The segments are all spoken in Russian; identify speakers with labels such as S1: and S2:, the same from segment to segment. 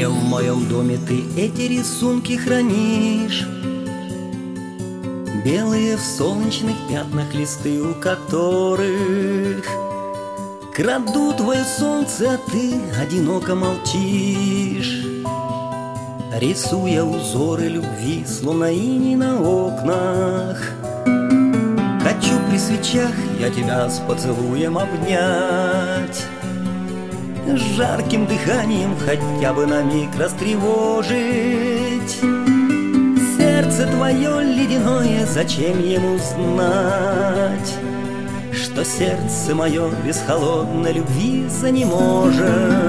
S1: В моем доме ты эти рисунки хранишь, белые в солнечных пятнах листы, у которых крадут твое солнце, а ты одиноко молчишь, рисуя узоры любви, словно иней на окнах. Хочу при свечах я тебя с поцелуем обнять, жарким дыханием хотя бы на миг растревожить. Сердце твое ледяное, зачем ему знать, что сердце мое без холодной любви занеможет?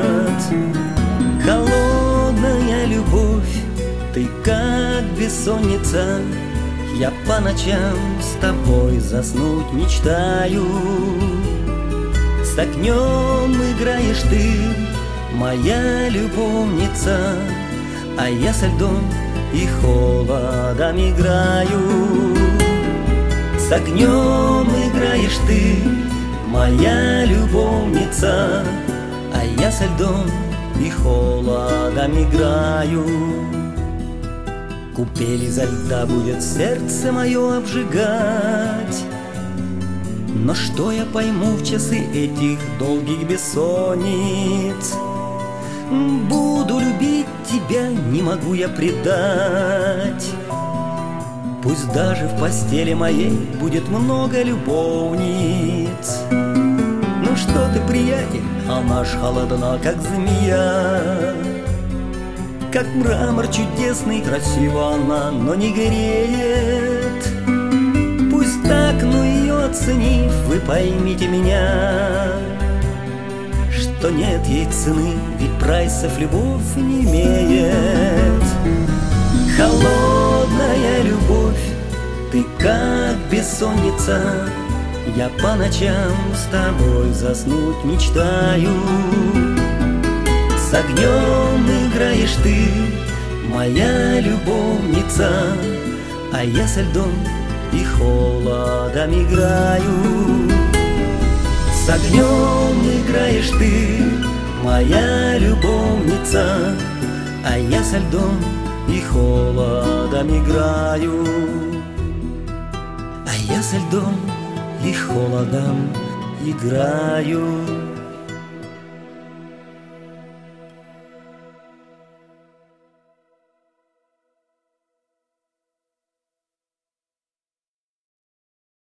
S1: Холодная любовь, ты как бессонница, я по ночам с тобой заснуть мечтаю. С огнем играешь ты, моя любовница, а я со льдом и холодом играю. С огнем играешь ты, моя любовница, а я со льдом и холодом играю. Купель изо льда будет сердце мое обжигать, но что я пойму в часы этих долгих бессонниц? Буду любить тебя, не могу я предать. Пусть даже в постели моей будет много любовниц. Ну что ты, приятель, она ж холодна, как змея, как мрамор чудесный, красива она, но не греет. Пусть так, но ее оценив, вы поймите меня, что нет ей цены, ведь прайсов любовь не имеет. Холодная любовь, ты как бессонница, я по ночам с тобой заснуть мечтаю. С огнем играешь ты, моя любовница, а я со льдом и холодом играю. С огнем играешь ты, моя любовница, а я со льдом и холодом играю. А я со льдом и холодом играю.